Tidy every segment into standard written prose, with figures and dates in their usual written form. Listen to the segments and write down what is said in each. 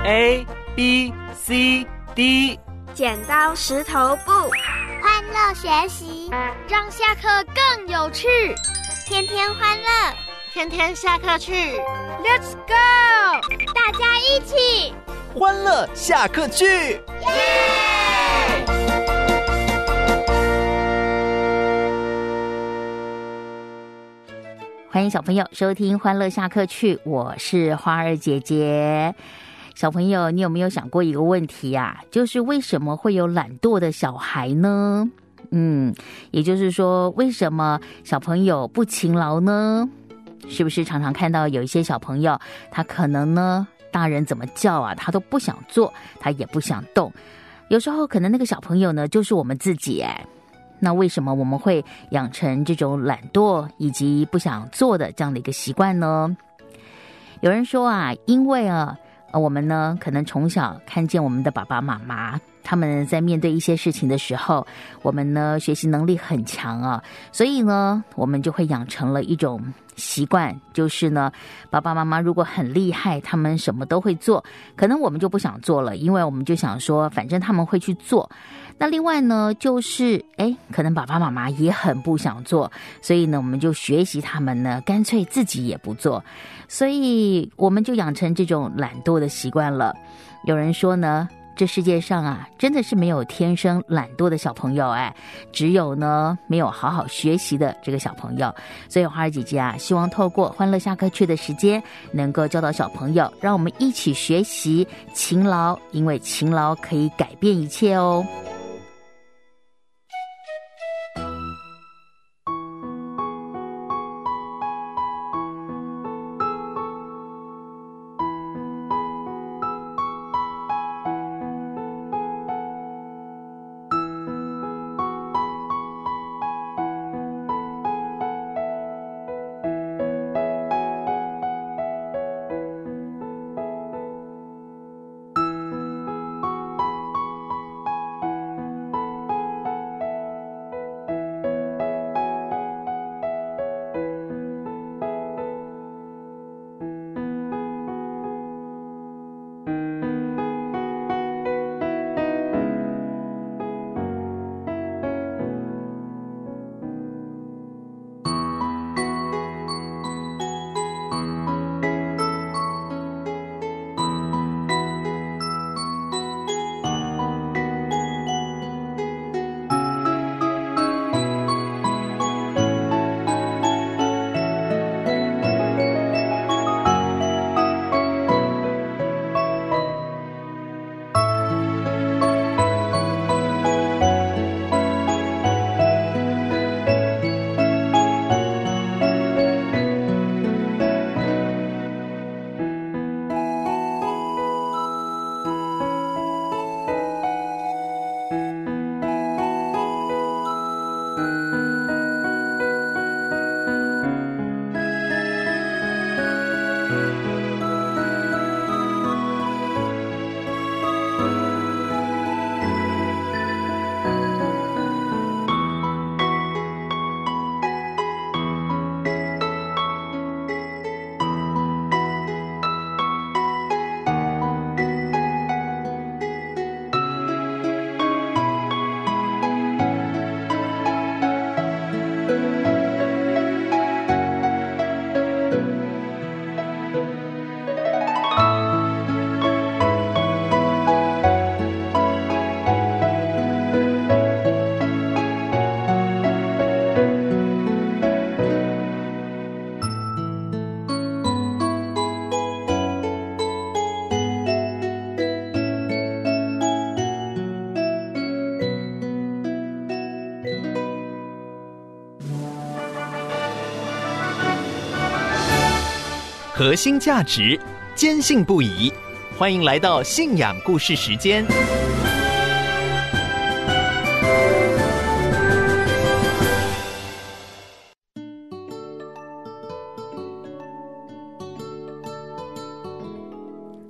A B C D。 剪刀石头布， 欢乐学习， 让下课更有趣。 天天欢乐， 天天下课去。 Let's go！ 大家一起欢乐下课去！ 耶！ 欢迎小朋友收听欢乐下课去，我是花儿姐姐。小朋友，你有没有想过一个问题啊？就是为什么会有懒惰的小孩呢？也就是说，为什么小朋友不勤劳呢？是不是常常看到有一些小朋友，他可能呢，大人怎么叫啊，他都不想做，他也不想动。有时候可能那个小朋友呢，就是我们自己哎。那为什么我们会养成这种懒惰以及不想做的这样的一个习惯呢？有人说啊，因为我们呢，可能从小看见我们的爸爸妈妈，他们在面对一些事情的时候，我们呢学习能力很强啊，所以呢，我们就会养成了一种习惯，就是呢，爸爸妈妈如果很厉害，他们什么都会做，可能我们就不想做了，因为我们就想说，反正他们会去做。那另外呢，就是可能爸爸妈妈也很不想做，所以呢，我们就学习他们呢，干脆自己也不做，所以我们就养成这种懒惰的习惯了。有人说呢，这世界上啊，真的是没有天生懒惰的小朋友只有呢没有好好学习的这个小朋友。所以花儿姐姐啊，希望透过欢乐下课去的时间，能够教导小朋友，让我们一起学习勤劳，因为勤劳可以改变一切哦。 核心价值，坚信不疑。欢迎来到信仰故事时间。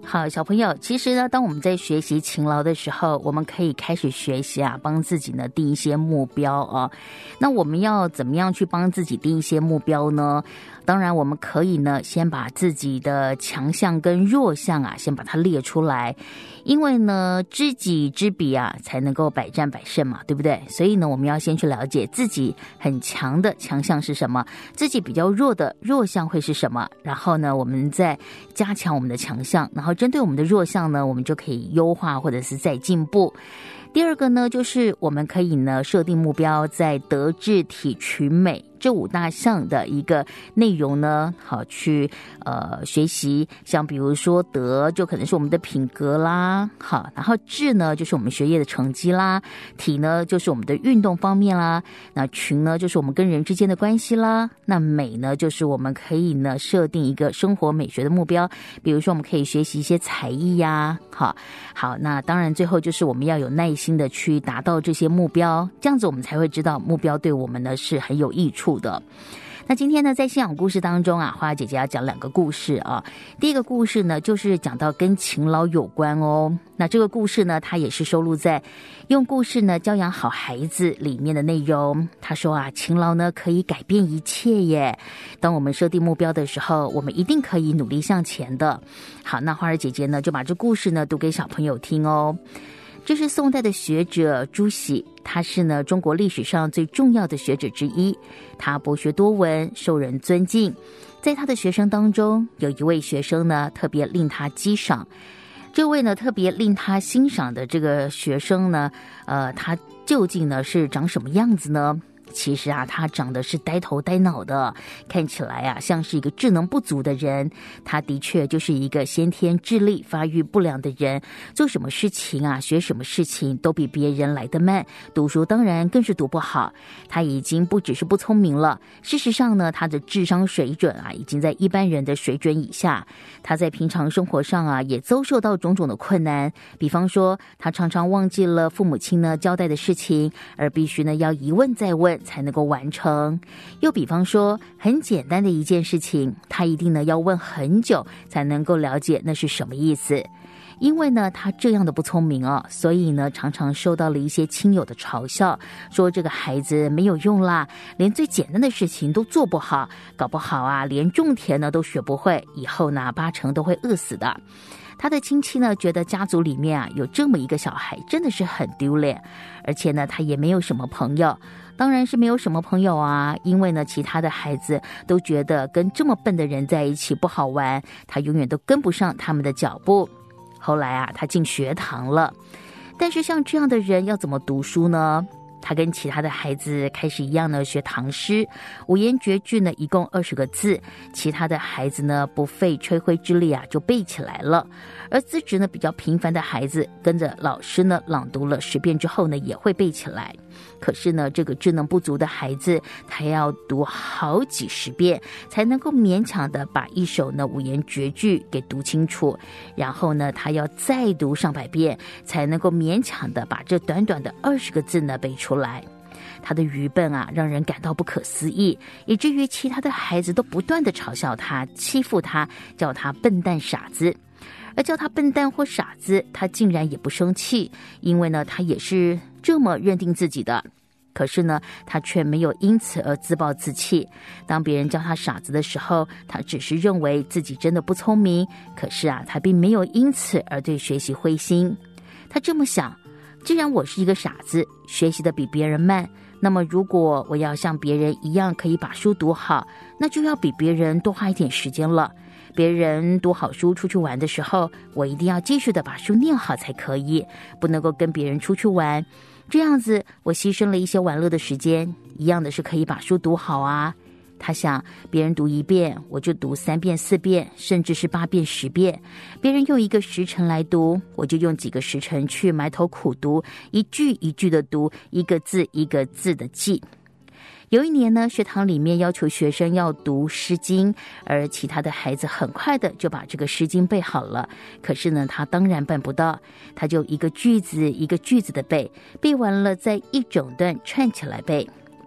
好，小朋友，其实呢，当我们在学习勤劳的时候，我们可以开始学习啊，帮自己呢定一些目标啊。那我们要怎么样去帮自己定一些目标呢？当然，我们可以呢，先把自己的强项跟弱项啊，先把它列出来。因为呢，知己知彼啊，才能够百战百胜嘛，对不对？所以呢，我们要先去了解自己很强的强项是什么，自己比较弱的弱项会是什么。然后呢，我们再加强我们的强项，然后针对我们的弱项呢，我们就可以优化或者是再进步。第二个呢，就是我们可以呢设定目标，在德智体群美这5大项的一个内容呢，好去学习。像比如说德就可能是我们的品格啦，好，然后智呢就是我们学业的成绩啦，体呢就是我们的运动方面啦，那群呢就是我们跟人之间的关系啦，那美呢就是我们可以呢设定一个生活美学的目标，比如说我们可以学习一些才艺呀，好，那当然最后就是我们要有耐心的去达到这些目标，这样子我们才会知道目标对我们呢是很有益处的。那今天呢，在信仰故事当中啊，花姐姐要讲2个故事啊。第一个故事呢，就是讲到跟勤劳有关哦。那这个故事呢，它也是收录在《用故事呢教养好孩子》里面的内容。他说啊，勤劳呢可以改变一切耶。当我们设定目标的时候，我们一定可以努力向前的。好，那花儿姐姐呢，就把这故事呢读给小朋友听哦。这是宋代的学者朱熹，他是呢中国历史上最重要的学者之一，他博学多闻，受人尊敬。在他的学生当中，有一位学生呢特别令他激赏。这位呢特别令他欣赏的这个学生呢，他究竟呢是长什么样子呢？其实啊，他长得是呆头呆脑的，看起来啊像是一个智能不足的人。他的确就是一个先天智力发育不良的人，做什么事情啊，学什么事情都比别人来得慢，读书当然更是读不好。他已经不只是不聪明了，事实上呢，他的智商水准啊已经在一般人的水准以下。他在平常生活上啊也遭受到种种的困难，比方说他常常忘记了父母亲呢交代的事情，而必须呢要一问再问才能够完成。又比方说很简单的一件事情，他一定呢要问很久才能够了解那是什么意思。因为呢他这样的不聪明哦，所以呢常常受到了一些亲友的嘲笑，说这个孩子没有用啦，连最简单的事情都做不好，搞不好啊连种田呢都学不会，以后呢80%都会饿死的。他的亲戚呢觉得家族里面啊有这么一个小孩真的是很丢脸，而且呢他也没有什么朋友。当然是没有什么朋友啊，因为呢其他的孩子都觉得跟这么笨的人在一起不好玩，他永远都跟不上他们的脚步。后来啊他进学堂了，但是像这样的人要怎么读书呢？他跟其他的孩子开始一样呢学唐诗，五言绝句呢一共20个字，其他的孩子呢不费吹灰之力啊就背起来了。而资质呢比较平凡的孩子跟着老师呢朗读了10遍之后呢也会背起来。可是呢这个智能不足的孩子，他要读好几10遍才能够勉强的把一首呢五言绝句给读清楚，然后呢他要再读上百遍才能够勉强的把这短短的20个字呢背出来。他的愚笨啊让人感到不可思议，以至于其他的孩子都不断的嘲笑他，欺负他，叫他笨蛋傻子。而叫他笨蛋或傻子，他竟然也不生气，因为呢他也是这么认定自己的。可是呢他却没有因此而自暴自弃，当别人叫他傻子的时候，他只是认为自己真的不聪明，可是啊他并没有因此而对学习灰心。他这么想，既然我是一个傻子，学习的比别人慢，那么如果我要像别人一样可以把书读好，那就要比别人多花一点时间了。别人读好书出去玩的时候，我一定要继续的把书念好才可以，不能够跟别人出去玩。这样子我牺牲了一些玩乐的时间，一样的是可以把书读好啊。他想，别人读1遍，我就读3遍、4遍，甚至是8遍、10遍。别人用1个时辰来读，我就用几个时辰去埋头苦读，一句一句的读，一个字一个字的记。有一年呢，学堂里面要求学生要读诗经，而其他的孩子很快的就把这个诗经背好了。可是呢，他当然办不到，他就一个句子一个句子的背，背完了再一整段串起来背。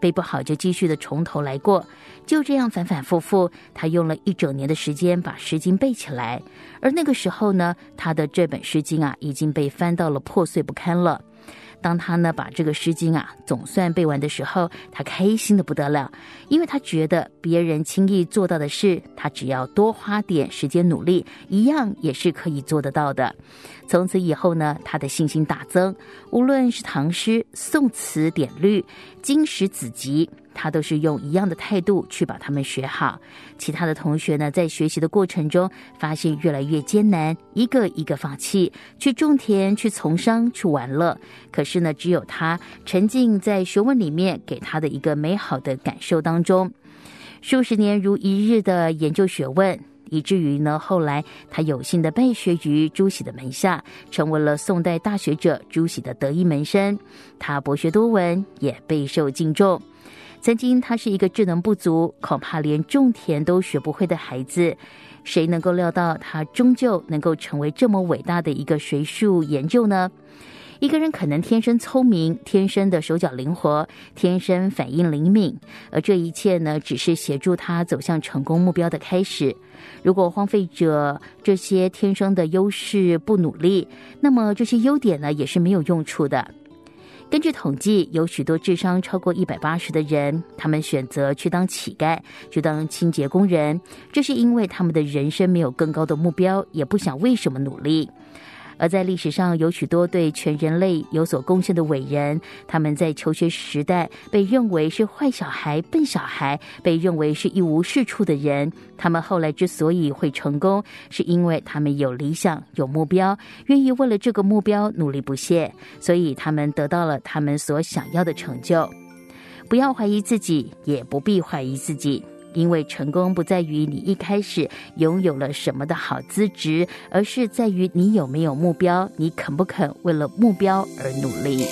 背不好就继续的从头来过，就这样反反复复，他用了1整年的时间把诗经背起来。而那个时候呢，他的这本诗经啊已经被翻到了破碎不堪了。当他呢把这个诗经啊总算背完的时候，他开心的不得了，因为他觉得别人轻易做到的事，他只要多花点时间努力，一样也是可以做得到的。从此以后呢，他的信心大增，无论是唐诗、宋词、典律、经史子集，他都是用一样的态度去把它们学好。其他的同学呢，在学习的过程中发现越来越艰难，一个一个放弃，去种田，去从商，去玩乐。可是呢，只有他沉浸在学问里面给他的一个美好的感受当中，数十年如一日的研究学问，以至于呢，后来他有幸的拜学于朱熹的门下，成为了宋代大学者朱熹的得意门生。他博学多闻，也备受敬重。曾经他是一个智能不足，恐怕连种田都学不会的孩子，谁能够料到他终究能够成为这么伟大的一个学术研究呢？一个人可能天生聪明，天生的手脚灵活，天生反应灵敏，而这一切呢，只是协助他走向成功目标的开始。如果荒废着这些天生的优势不努力，那么这些优点呢，也是没有用处的。根据统计，有许多智商超过180的人，他们选择去当乞丐，去当清洁工人，这是因为他们的人生没有更高的目标，也不想为什么努力。而在历史上有许多对全人类有所贡献的伟人，他们在求学时代被认为是坏小孩、笨小孩，被认为是一无是处的人，他们后来之所以会成功，是因为他们有理想、有目标，愿意为了这个目标努力不懈，所以他们得到了他们所想要的成就。不要怀疑自己，也不必怀疑自己，因为成功不在于你一开始拥有了什么的好资质，而是在于你有没有目标，你肯不肯为了目标而努力。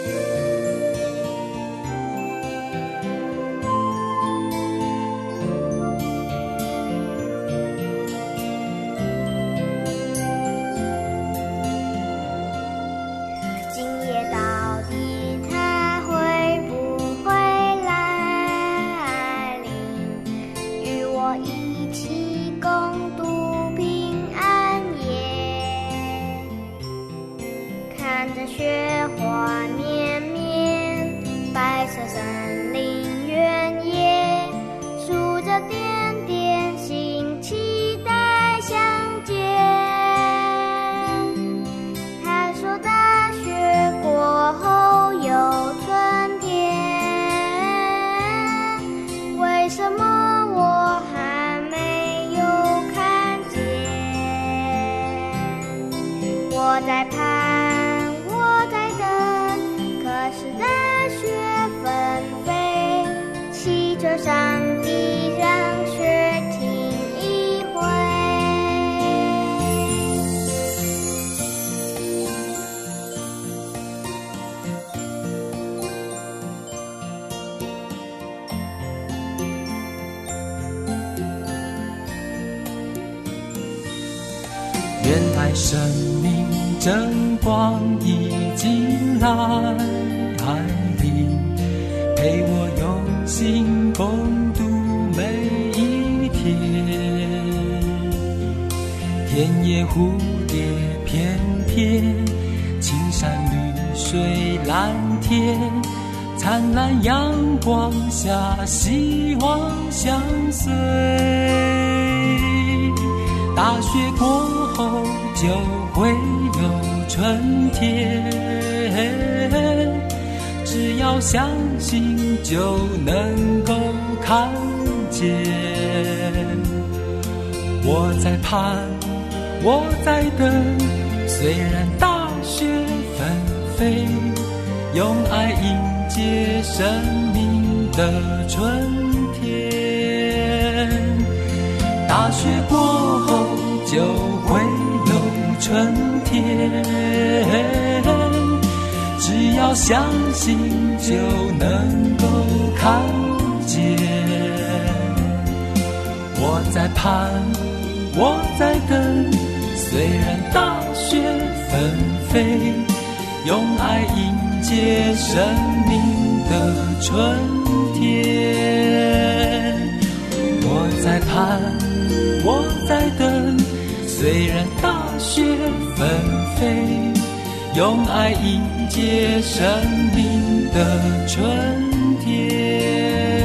我在盼，我在等，可是大雪纷飞，汽车上的让雪停一回。 原来生命真光已经来临，陪我用心共度每一天。田野蝴蝶翩翩，青山绿水蓝天，灿烂阳光下希望相随。大雪过后就会有春天，只要相信就能够看见。我在盼，我在等，虽然大雪纷飞，用爱迎接生命的春天。大雪过后就会有春天，只要相信就能够看见。我在盼，我在等，虽然大雪纷飞，用爱迎接生命的春天。 天。我在盼，我在等，虽然大雪纷飞，用爱迎接生命的春天。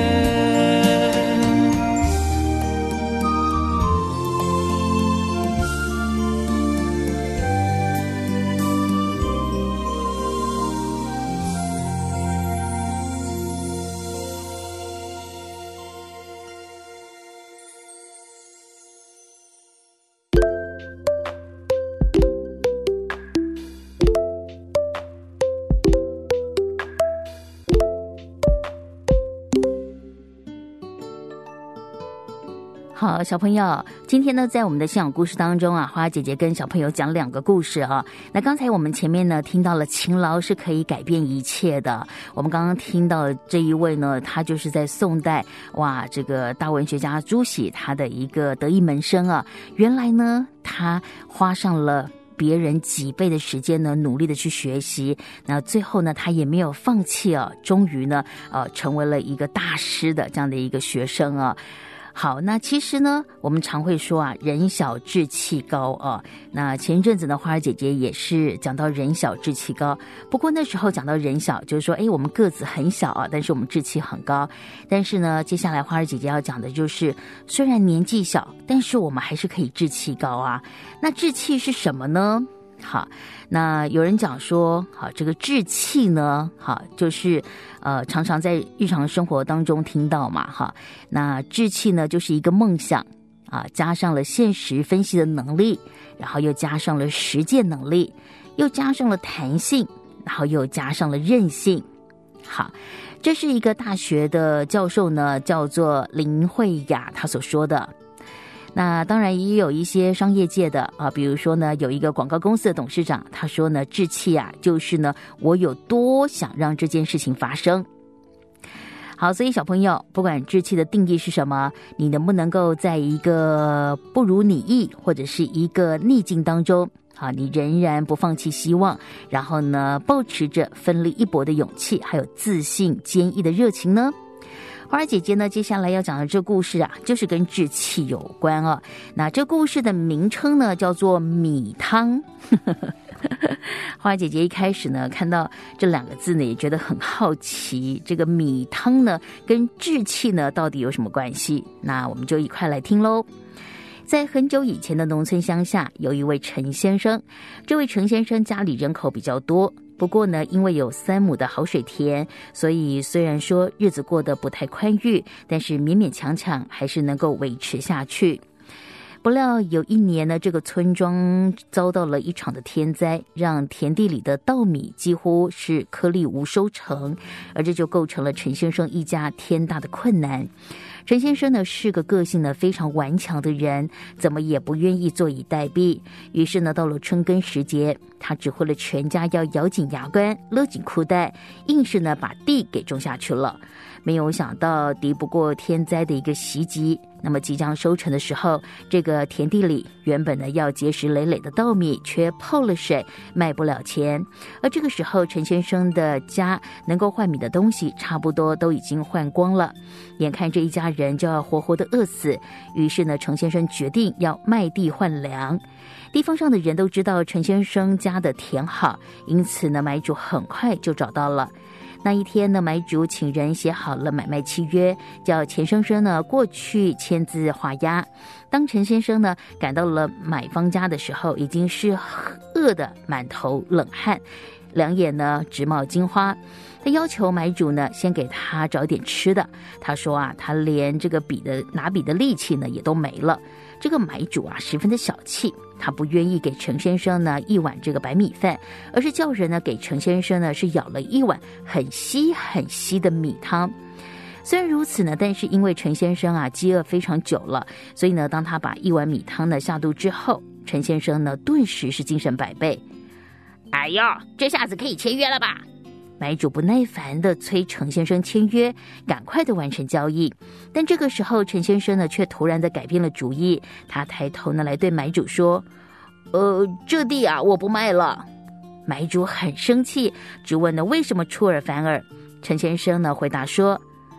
好，小朋友，今天呢，在我们的信仰故事当中啊，花姐姐跟小朋友讲2个故事啊。那刚才我们前面呢听到了勤劳是可以改变一切的。我们刚刚听到这一位呢，他就是在宋代，哇，这个大文学家朱熹他的一个得意门生啊。原来呢，他花上了别人几倍的时间呢，努力的去学习，那最后呢，他也没有放弃啊，终于呢，成为了一个大师的这样的一个学生啊。好，那其实呢，我们常会说啊，人小志气高啊。那前一阵子呢，花儿姐姐也是讲到人小志气高。不过那时候讲到人小，就是说，我们个子很小啊，但是我们志气很高。但是呢，接下来花儿姐姐要讲的就是，虽然年纪小，但是我们还是可以志气高啊。那志气是什么呢？好，那有人讲说，好，这个志气呢，好，就是常常在日常生活当中听到嘛，哈。那志气呢，就是一个梦想啊，加上了现实分析的能力，然后又加上了实践能力，又加上了弹性，然后又加上了韧性。好，这是一个大学的教授呢，叫做林慧雅，他所说的。那当然也有一些商业界的啊，比如说呢，有一个广告公司的董事长，他说呢，志气啊，就是呢，我有多想让这件事情发生。好，所以小朋友，不管志气的定义是什么，你能不能够在一个不如你意或者是一个逆境当中，啊，你仍然不放弃希望，然后呢，抱持着奋力一搏的勇气，还有自信坚毅的热情呢？花儿姐姐呢，接下来要讲的这故事啊，就是跟志气有关啊。那这故事的名称呢，叫做米汤。花儿姐姐一开始呢，看到这2个字呢，也觉得很好奇，这个米汤呢，跟志气呢，到底有什么关系？那我们就一块来听喽。在很久以前的农村乡下，有一位陈先生。这位陈先生家里人口比较多，不过呢，因为有3亩的好水田，所以虽然说日子过得不太宽裕，但是勉勉强强还是能够维持下去。不料有一年呢，这个村庄遭到了一场的天灾，让田地里的稻米几乎是颗粒无收成，而这就构成了陈先生一家天大的困难。陈先生呢是个个性呢非常顽强的人，怎么也不愿意坐以待毙。于是呢，到了春耕时节，他指挥了全家要咬紧牙关，勒紧裤带，硬是呢把地给种下去了。没有想到敌不过天灾的一个袭击，那么即将收成的时候，这个田地里原本呢要结实累累的稻米却泡了水，卖不了钱。而这个时候，陈先生的家能够换米的东西差不多都已经换光了，眼看这一家人就要活活的饿死，于是呢，陈先生决定要卖地换粮。地方上的人都知道陈先生家的田好，因此呢，买主很快就找到了。那一天呢，买主请人写好了买卖契约，叫钱先生呢过去签字画押。当陈先生呢赶到了买方家的时候，已经是饿得满头冷汗，两眼呢直冒金花。他要求买主呢先给他找点吃的。他说啊，他连这个拿笔的力气呢也都没了。这个买主啊十分的小气，他不愿意给陈先生呢一碗这个白米饭，而是叫人呢给陈先生呢是舀了一碗很稀很稀的米汤。虽然如此呢，但是因为陈先生啊饥饿非常久了，所以呢当他把一碗米汤呢下肚之后，陈先生呢顿时是精神百倍。哎呦，这下子可以签约了吧？买主不耐烦地催陈先生签约，赶快地完成交易。但这个时候，陈先生呢却突然地改变了主意。他抬头呢来对买主说：“这地啊我不卖了。”买主很生气，质问呢为什么出尔反尔。陈先生呢回答说：“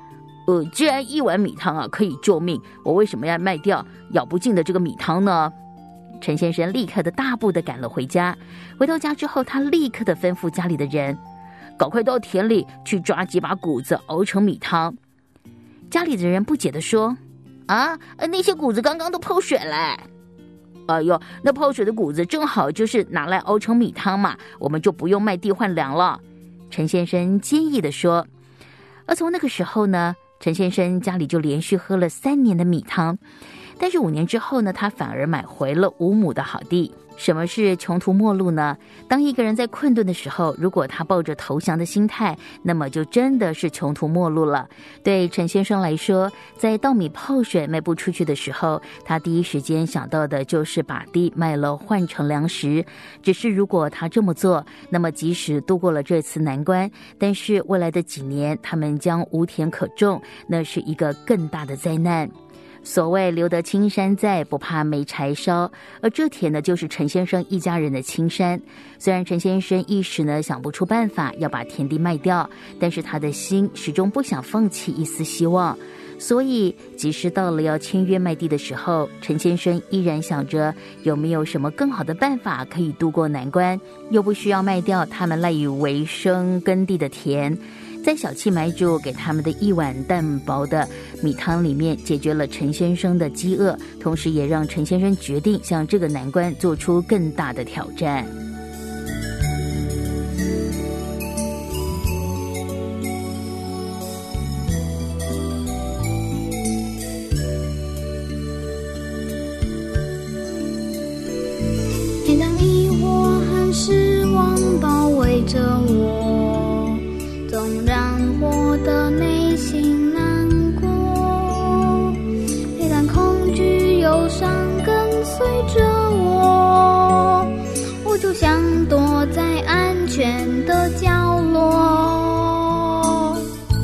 既然1碗米汤啊可以救命，我为什么要卖掉舀不尽的这个米汤呢？陈先生立刻的大步的赶了回家。回到家之后，他立刻的吩咐家里的人，赶快到田里去抓几把谷子熬成米汤。家里的人不解的说，那些谷子刚刚都泡水了。哎呦，那泡水的谷子正好就是拿来熬成米汤嘛，我们就不用卖地换粮了。陈先生坚毅的说。而从那个时候呢，陈先生家里就连续喝了3年的米汤。但是5年之后呢，他反而买回了5亩的好地。什么是穷途末路呢？当一个人在困顿的时候，如果他抱着投降的心态，那么就真的是穷途末路了。对陈先生来说，在稻米泡水卖不出去的时候，他第一时间想到的就是把地卖了换成粮食。只是如果他这么做，那么即使度过了这次难关，但是未来的几年他们将无田可种，那是一个更大的灾难。所谓留得青山在，不怕没柴烧，而这田呢，就是陈先生一家人的青山。虽然陈先生一时呢想不出办法要把田地卖掉，但是他的心始终不想放弃一丝希望。所以即使到了要签约卖地的时候，陈先生依然想着有没有什么更好的办法可以度过难关，又不需要卖掉他们赖以为生耕地的田。在小气买主给他们的1碗淡薄的米汤里面，解决了陈先生的饥饿，同时也让陈先生决定向这个难关做出更大的挑战。 每当疑惑和失望包围着我，总让我的内心难过，每当恐惧忧伤跟随着我，我就想躲在安全的角落。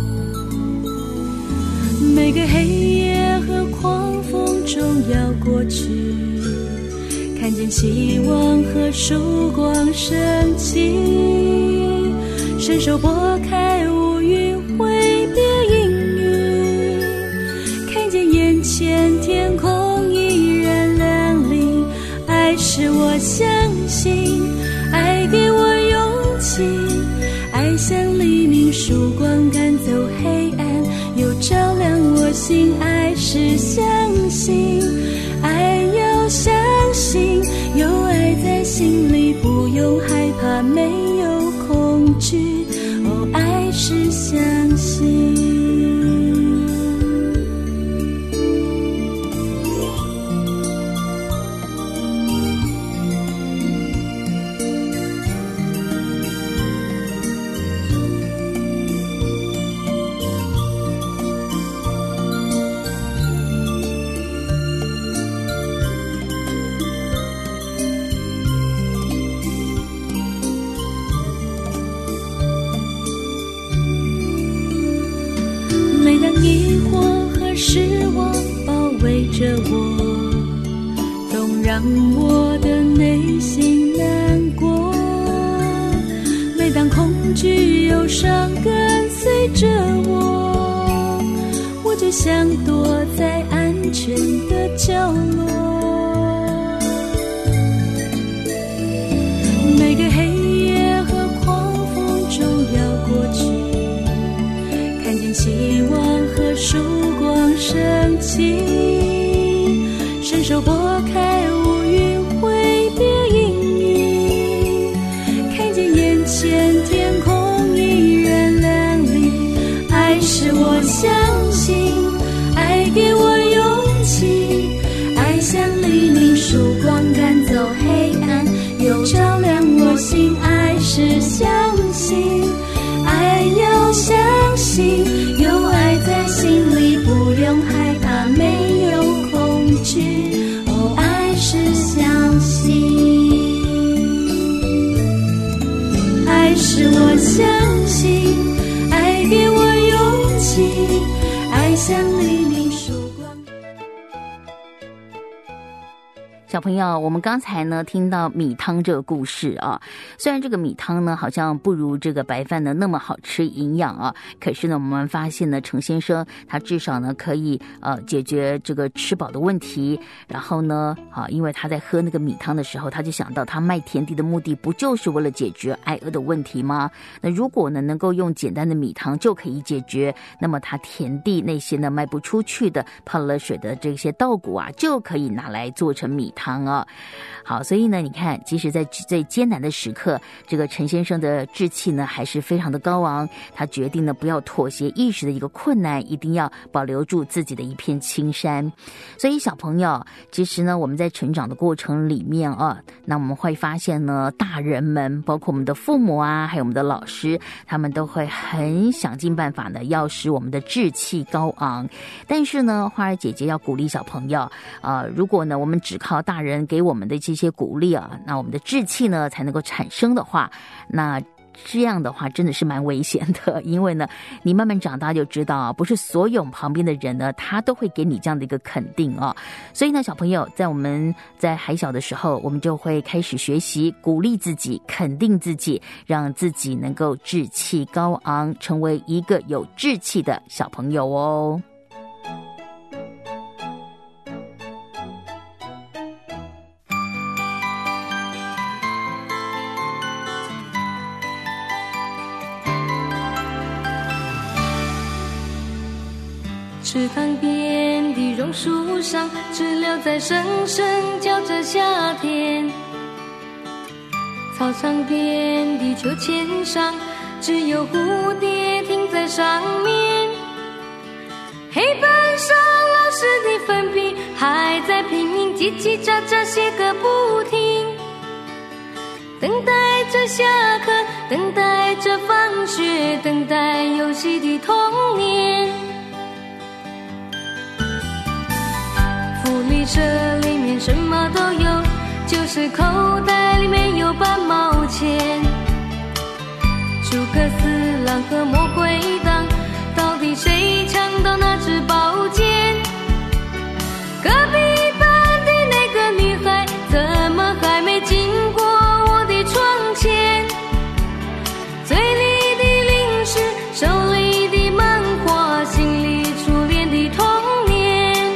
每个黑夜和狂风中要过去，看见希望和曙光升起，伸手拨开乌云挥别阴雨，看见眼前天空依然亮丽。爱使我相信，爱给我勇气，爱像黎明曙光赶走黑暗，又照亮我心。爱是相信，爱要相信，有爱在心里，不用害怕，没有恐惧。哦，爱是相信。疑惑和失望包围着我，总让我的内心难过。每当恐惧忧伤跟随着我，我就想躲在安全的角落。每个黑夜和狂风中要过去，看见希望和曙光升起，伸手拨开乌云挥别阴雨，看见眼前天空依然亮丽。爱使我相信，爱给我勇气，爱像黎明曙光赶走黑暗，又照亮我心。爱是相信，爱要相信，有爱在心里，不用害怕，没有恐惧。哦，爱是相信，爱是我相信，爱给我勇气，爱像黎明曙光。 小朋友，我们刚才呢听到米汤这个故事啊，虽然这个米汤呢好像不如这个白饭呢那么好吃营养啊，可是呢我们发现呢程先生他至少呢可以解决这个吃饱的问题，然后呢因为他在喝那个米汤的时候，他就想到他卖田地的目的不就是为了解决挨饿的问题吗？那如果呢能够用简单的米汤就可以解决，那么他田地那些呢卖不出去的泡了水的这些稻谷啊，就可以拿来做成米汤哦。好，所以呢你看，即使在最艰难的时刻，这个陈先生的志气呢还是非常的高昂，他决定呢不要妥协一时的一个困难，一定要保留住自己的一片青山。所以小朋友，其实呢我们在成长的过程里面那我们会发现呢，大人们包括我们的父母啊，还有我们的老师，他们都会很想尽办法呢要使我们的志气高昂。但是呢花儿姐姐要鼓励小朋友如果呢我们只靠大人给我们的这些鼓励那我们的志气呢才能够产生的话，那这样的话真的是蛮危险的。因为呢你慢慢长大就知道不是所有旁边的人呢他都会给你这样的一个肯定所以呢小朋友，在我们在还小的时候，我们就会开始学习鼓励自己，肯定自己，让自己能够志气高昂，成为一个有志气的小朋友哦。 池塘边的榕树上，知了在声声叫着夏天。草场边的秋千上，只有蝴蝶停在上面。黑板上老师的粉笔还在拼命叽叽喳喳写个不停，等待着下课，等待着放学，等待游戏的童年。福利社里面什么都有，就是口袋里面有半毛钱。诸葛四郎和魔鬼党，到底谁抢到那支宝剑？隔壁班的那个女孩，怎么还没经过我的窗前？嘴里的零食，手里的漫画，心里初恋的童年。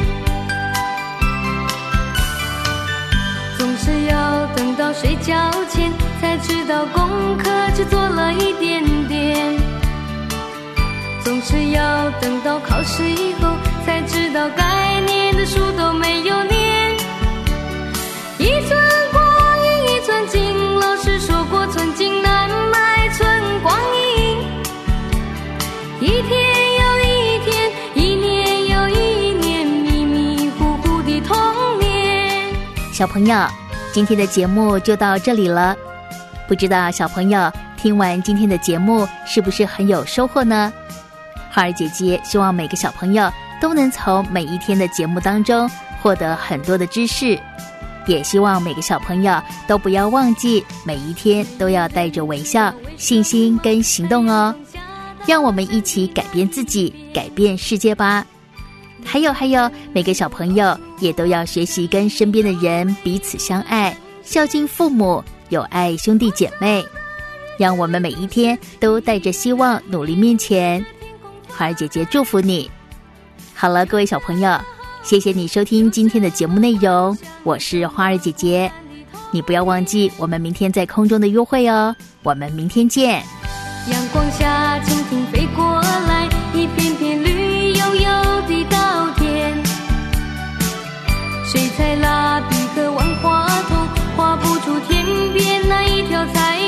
总是要等到睡觉前，才知道功课只做了一点点。总是要等到考试以后，才知道该念的书都没有念。一寸光阴一寸金，老师说过寸金难买寸光阴。一天又一天，一年又一年，迷迷糊糊的童年。 小朋友，今天的节目就到这里了。不知道小朋友听完今天的节目是不是很有收获呢？花儿姐姐希望每个小朋友都能从每一天的节目当中获得很多的知识，也希望每个小朋友都不要忘记每一天都要带着微笑、信心跟行动哦。让我们一起改变自己，改变世界吧。还有，每个小朋友也都要学习跟身边的人彼此相爱，孝敬父母，有爱兄弟姐妹。让我们每一天都带着希望努力面前。花儿姐姐祝福你。好了，各位小朋友，谢谢你收听今天的节目内容，我是花儿姐姐。你不要忘记我们明天在空中的约会哦，我们明天见。 阳光下蜻蜓飞过来，一片片绿油油的稻田。水彩蜡笔和万花筒画不出天边那一条彩